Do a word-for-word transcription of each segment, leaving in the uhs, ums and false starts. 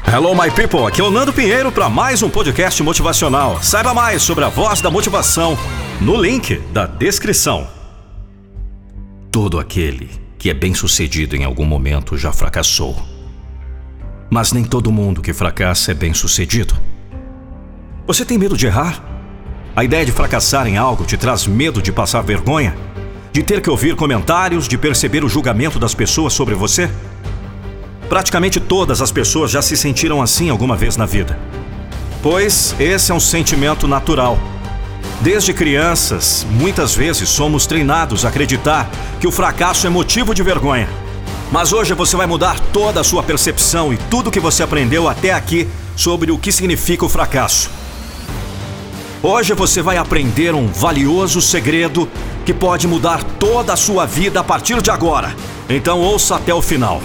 Hello, my people! Aqui é o Nando Pinheiro para mais um podcast motivacional. Saiba mais sobre a voz da motivação no link da descrição. Todo aquele que é bem-sucedido em algum momento já fracassou. Mas nem todo mundo que fracassa é bem-sucedido. Você tem medo de errar? A ideia de fracassar em algo te traz medo de passar vergonha? De ter que ouvir comentários, de perceber o julgamento das pessoas sobre você? Praticamente todas as pessoas já se sentiram assim alguma vez na vida. Pois esse é um sentimento natural. Desde crianças, muitas vezes somos treinados a acreditar que o fracasso é motivo de vergonha. Mas hoje você vai mudar toda a sua percepção e tudo que você aprendeu até aqui sobre o que significa o fracasso. Hoje você vai aprender um valioso segredo que pode mudar toda a sua vida a partir de agora. Então ouça até o final.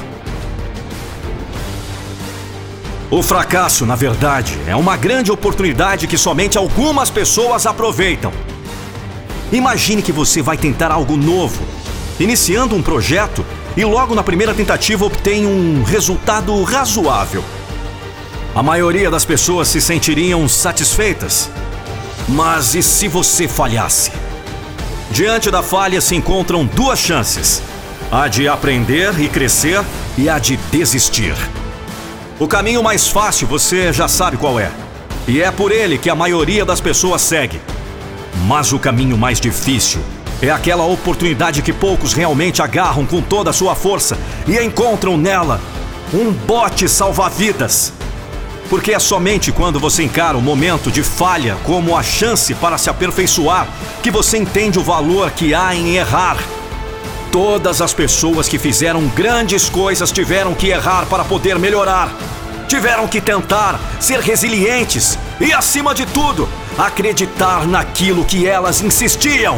O fracasso, na verdade, é uma grande oportunidade que somente algumas pessoas aproveitam. Imagine que você vai tentar algo novo, iniciando um projeto e logo na primeira tentativa obtém um resultado razoável. A maioria das pessoas se sentiriam satisfeitas. Mas e se você falhasse? Diante da falha se encontram duas chances: a de aprender e crescer e a de desistir. O caminho mais fácil você já sabe qual é, e é por ele que a maioria das pessoas segue. Mas o caminho mais difícil é aquela oportunidade que poucos realmente agarram com toda a sua força e encontram nela um bote salva-vidas. Porque é somente quando você encara o momento de falha como a chance para se aperfeiçoar que você entende o valor que há em errar. Todas as pessoas que fizeram grandes coisas tiveram que errar para poder melhorar. Tiveram que tentar ser resilientes e, acima de tudo, acreditar naquilo que elas insistiam.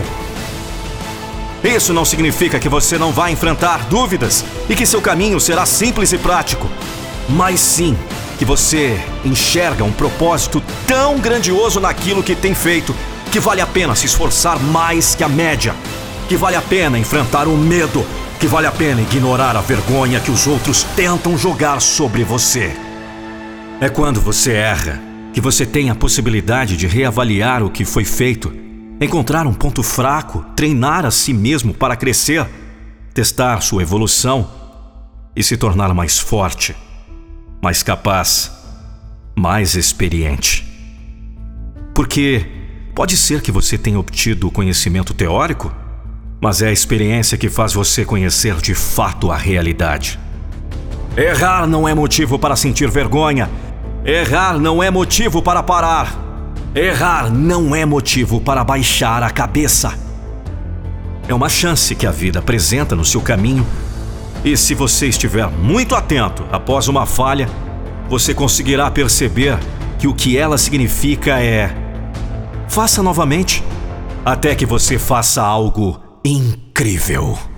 Isso não significa que você não vai enfrentar dúvidas e que seu caminho será simples e prático, mas sim que você enxerga um propósito tão grandioso naquilo que tem feito que vale a pena se esforçar mais que a média, que vale a pena enfrentar o medo, que vale a pena ignorar a vergonha que os outros tentam jogar sobre você. É quando você erra que você tem a possibilidade de reavaliar o que foi feito, encontrar um ponto fraco, treinar a si mesmo para crescer, testar sua evolução e se tornar mais forte, mais capaz, mais experiente. Porque pode ser que você tenha obtido o conhecimento teórico, mas é a experiência que faz você conhecer de fato a realidade. Errar não é motivo para sentir vergonha. Errar não é motivo para parar. Errar não é motivo para baixar a cabeça. É uma chance que a vida apresenta no seu caminho, e se você estiver muito atento após uma falha, você conseguirá perceber que o que ela significa é: faça novamente, até que você faça algo incrível.